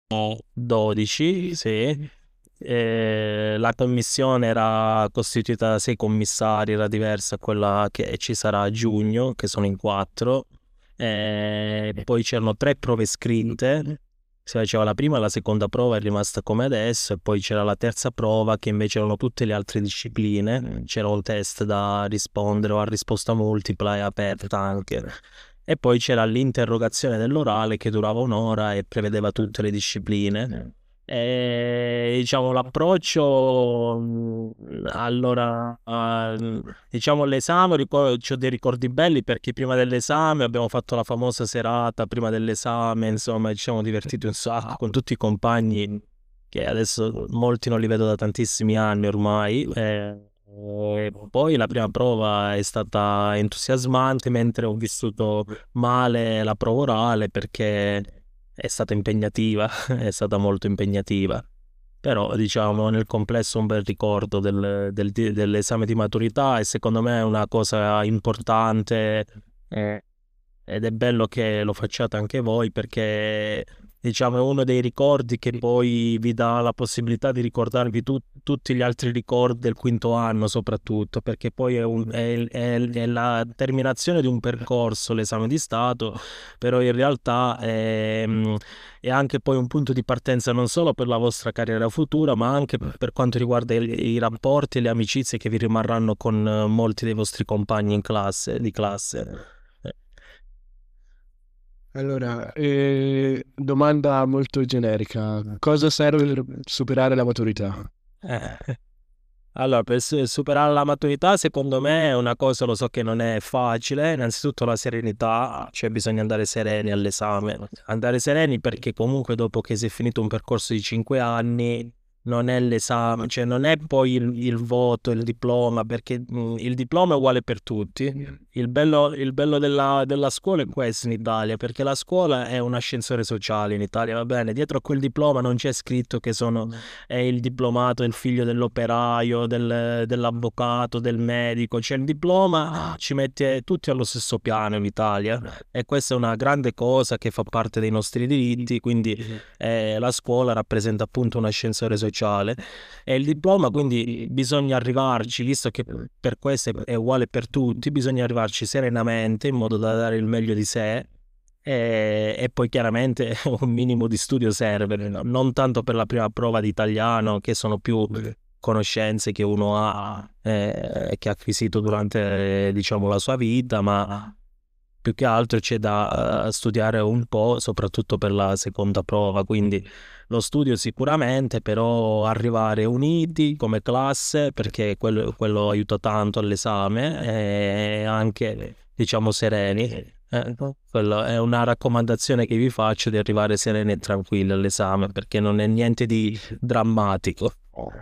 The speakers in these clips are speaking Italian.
12, sì. La commissione era costituita da 6 commissari, era diversa da quella che ci sarà a giugno, che sono in 4. Poi c'erano 3 prove scritte, si faceva la prima e la seconda prova è rimasta come adesso, e poi c'era la terza prova che invece erano tutte le altre discipline, c'era un test da rispondere o a risposta multipla e aperta anche. E poi c'era l'interrogazione dell'orale che durava un'ora e prevedeva tutte le discipline. E, diciamo, l'approccio, allora, diciamo, l'esame, ho dei ricordi belli perché prima dell'esame abbiamo fatto la famosa serata, prima dell'esame, insomma, ci siamo divertiti un sacco con tutti i compagni che adesso molti non li vedo da tantissimi anni ormai. E poi la prima prova è stata entusiasmante, mentre ho vissuto male la prova orale perché è stata impegnativa, è stata molto impegnativa. Però diciamo nel complesso un bel ricordo dell'esame di maturità, e secondo me è una cosa importante, eh, ed è bello che lo facciate anche voi perché diciamo è uno dei ricordi che poi vi dà la possibilità di ricordarvi tutti gli altri ricordi del quinto anno soprattutto, perché poi è la terminazione di un percorso, l'esame di Stato, però in realtà è anche poi un punto di partenza non solo per la vostra carriera futura, ma anche per quanto riguarda i rapporti e le amicizie che vi rimarranno con molti dei vostri compagni di classe. Allora, domanda molto generica. Cosa serve per superare la maturità? Eh. Allora, per superare la maturità, secondo me è una cosa, lo so che non è facile, innanzitutto la serenità, cioè bisogna andare sereni all'esame, andare sereni perché comunque dopo che si è finito un percorso di 5 anni, non è l'esame, cioè non è poi il voto, il diploma, perché il diploma è uguale per tutti. Il bello della scuola è questo in Italia, perché la scuola è un ascensore sociale in Italia, va bene? Dietro a quel diploma non c'è scritto che è il diplomato, è il figlio dell'operaio, dell'avvocato, del medico. Cioè il diploma ci mette tutti allo stesso piano in Italia, e questa è una grande cosa che fa parte dei nostri diritti, quindi la scuola rappresenta appunto un ascensore sociale, e il diploma quindi bisogna arrivarci, visto che per questo è uguale per tutti, bisogna arrivarci serenamente in modo da dare il meglio di sé. E poi chiaramente un minimo di studio serve, non tanto per la prima prova di italiano, che sono più conoscenze che uno ha, che ha acquisito durante, diciamo, la sua vita, ma più che altro c'è da studiare un po', soprattutto per la seconda prova. Quindi lo studio sicuramente, però arrivare uniti come classe, perché quello aiuta tanto all'esame, e anche, diciamo, sereni. Quello è una raccomandazione che vi faccio, di arrivare sereni e tranquilli all'esame, perché non è niente di drammatico.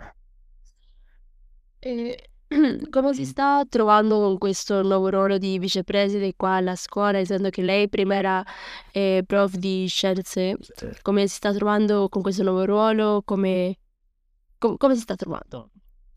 E come si sta trovando con questo nuovo ruolo di vicepreside qua alla scuola, essendo che lei prima era prof di scienze? Come si sta trovando con questo nuovo ruolo? Come si sta trovando?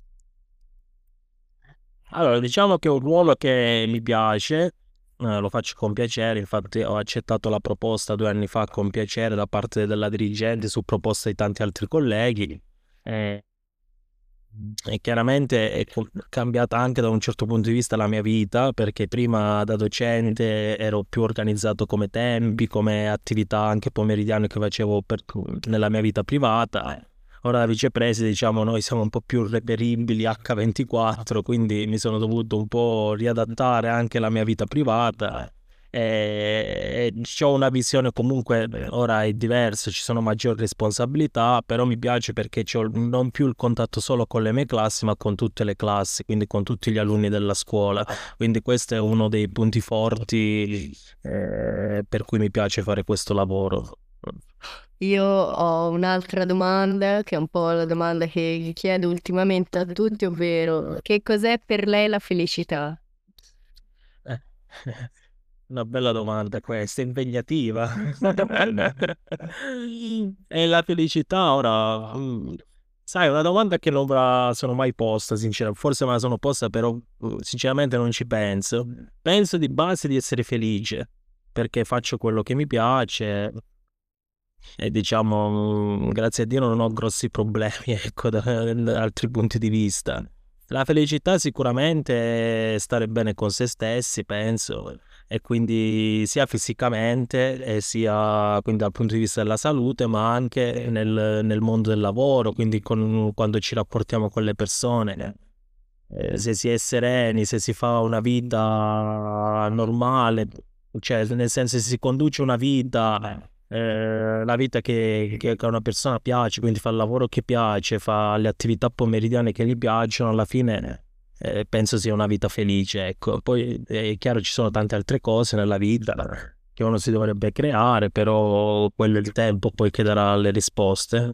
Allora, diciamo che è un ruolo che mi piace, lo faccio con piacere, infatti ho accettato la proposta 2 anni fa con piacere da parte della dirigente su proposta di tanti altri colleghi. Eh, E chiaramente è cambiata anche da un certo punto di vista la mia vita, perché prima da docente ero più organizzato come tempi, come attività anche pomeridiane che facevo nella mia vita privata. Ora da vicepreside, diciamo, noi siamo un po' più reperibili H24, quindi mi sono dovuto un po' riadattare anche alla mia vita privata. E ho una visione comunque, ora è diverso, ci sono maggiori responsabilità, però mi piace perché ho non più il contatto solo con le mie classi, ma con tutte le classi, quindi con tutti gli alunni della scuola. Quindi questo è uno dei punti forti, per cui mi piace fare questo lavoro. Io ho un'altra domanda, che è un po' la domanda che chiedo ultimamente a tutti, ovvero che cos'è per lei la felicità? Eh, Una bella domanda questa, impegnativa. E la felicità ora, sai, è una domanda che non me la sono mai posta, sinceramente. Forse me la sono posta, però sinceramente non ci penso. Penso di base di essere felice, perché faccio quello che mi piace, e diciamo, grazie a Dio non ho grossi problemi, ecco, da altri punti di vista. La felicità sicuramente è stare bene con se stessi, penso, e quindi sia fisicamente e sia quindi dal punto di vista della salute, ma anche nel mondo del lavoro, quindi quando ci rapportiamo con le persone. Se si è sereni, se si fa una vita normale, cioè nel senso se si conduce una vita, la vita che a una persona piace, quindi fa il lavoro che piace, fa le attività pomeridiane che gli piacciono, alla fine penso sia una vita felice, ecco. Poi è chiaro ci sono tante altre cose nella vita che uno si dovrebbe creare, però quello è il tempo poi che darà le risposte.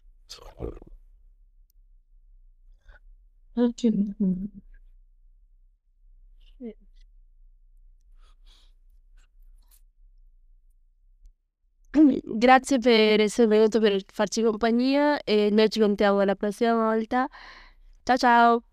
Grazie per essere venuto per farci compagnia e noi ci contiamo la prossima volta. Ciao ciao!